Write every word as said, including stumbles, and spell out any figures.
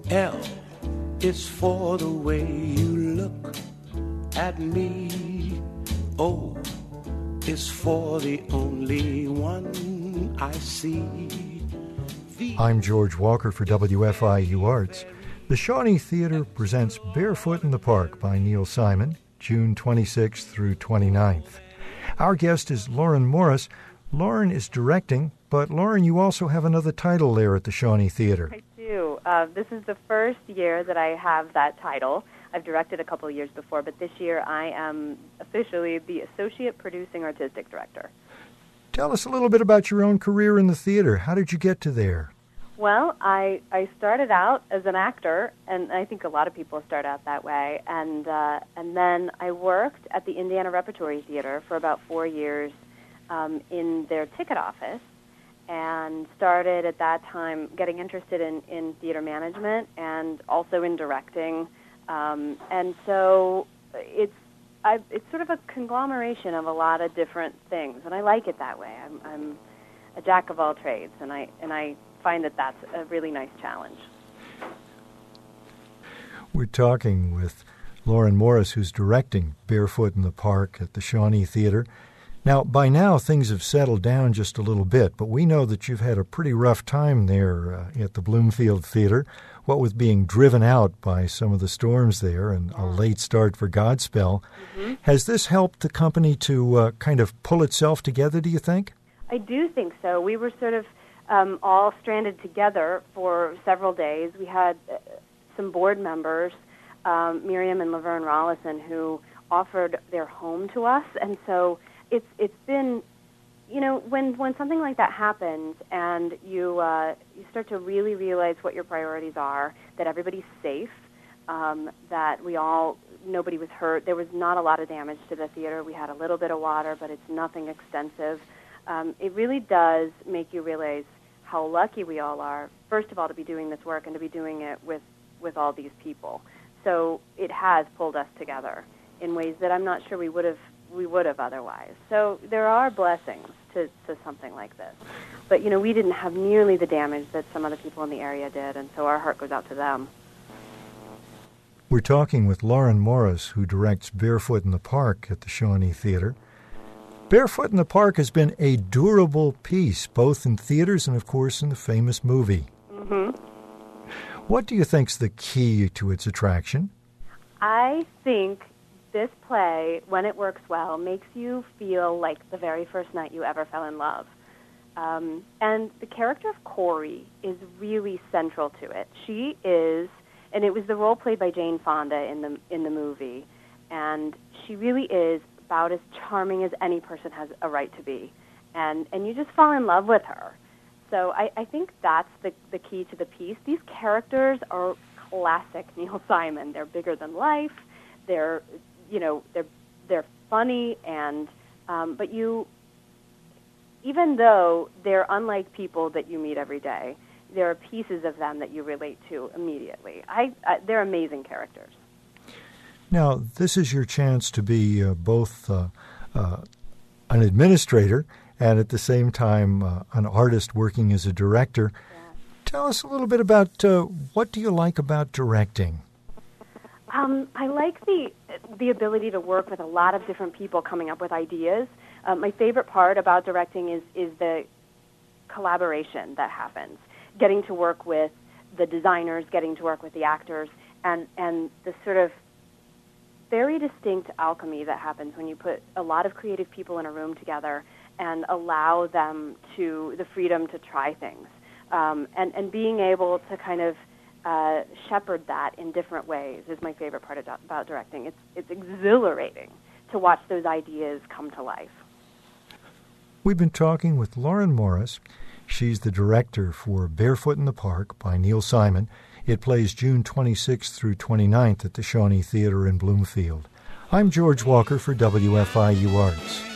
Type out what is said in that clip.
L is for the way you look at me. O is for the only one I see. V I'm George Walker for W F I U Arts. The Shawnee Theatre presents Barefoot in the Park by Neil Simon, June twenty-sixth through twenty-ninth. Our guest is Lauren Morris. Lauren is directing, but Lauren, you also have another title there at the Shawnee Theatre. I do. Uh, this is the first year that I have that title. I've directed a couple of years before, but this year I am officially the Associate Producing Artistic Director. Tell us a little bit about your own career in the theater. How did you get to there? Well, I, I started out as an actor, and I think a lot of people start out that way, and uh, and then I worked at the Indiana Repertory Theater for about four years um, in their ticket office, and started at that time getting interested in, in theater management and also in directing. Um, and so it's I, it's sort of a conglomeration of a lot of different things, and I like it that way. I'm, I'm a jack of all trades, and I and I find that that's a really nice challenge. We're talking with Lauren Morris, who's directing Barefoot in the Park at the Shawnee Theatre. Now, by now, things have settled down just a little bit, but we know that you've had a pretty rough time there uh, at the Bloomfield Theatre, what with being driven out by some of the storms there and a late start for Godspell. Mm-hmm. Has this helped the company to uh, kind of pull itself together, do you think? I do think so. We were sort of um, all stranded together for several days. We had uh, some board members, um, Miriam and Laverne Rollison, who offered their home to us, and so It's it's been, you know, when when something like that happens and you uh, you start to really realize what your priorities are, that everybody's safe, um, that we all, nobody was hurt. There was not a lot of damage to the theater. We had a little bit of water, but it's nothing extensive. Um, it really does make you realize how lucky we all are, first of all, to be doing this work and to be doing it with, with all these people. So it has pulled us together in ways that I'm not sure we would have we would have otherwise. So there are blessings to, to something like this. But, you know, we didn't have nearly the damage that some other people in the area did, and so our heart goes out to them. We're talking with Lauren Morris, who directs Barefoot in the Park at the Shawnee Theatre. Barefoot in the Park has been a durable piece, both in theaters and, of course, in the famous movie. Mm-hmm. What do you think's the key to its attraction? I think this play, when it works well, makes you feel like the very first night you ever fell in love. Um, and the character of Corey is really central to it. She is, and it was the role played by Jane Fonda in the in the movie, and she really is about as charming as any person has a right to be. And and you just fall in love with her. So I, I think that's the, the key to the piece. These characters are classic Neil Simon. They're bigger than life. They're You know, they're they're funny, and um, but you, even though they're unlike people that you meet every day, there are pieces of them that you relate to immediately. I, I they're amazing characters. Now, this is your chance to be uh, both uh, uh, an administrator and at the same time uh, an artist working as a director. Yeah. Tell us a little bit about uh, what do you like about directing? Um, I like the the ability to work with a lot of different people coming up with ideas. Um, my favorite part about directing is, is the collaboration that happens, getting to work with the designers, getting to work with the actors, and, and the sort of very distinct alchemy that happens when you put a lot of creative people in a room together and allow them to the freedom to try things, um, and, and being able to kind of Uh, shepherd that in different ways is my favorite part about directing. It's it's exhilarating to watch those ideas come to life. We've been talking with Lauren Morris. She's the director for Barefoot in the Park by Neil Simon. It plays June twenty-sixth through twenty-ninth at the Shawnee Theatre in Bloomfield. I'm George Walker for W F I U Arts.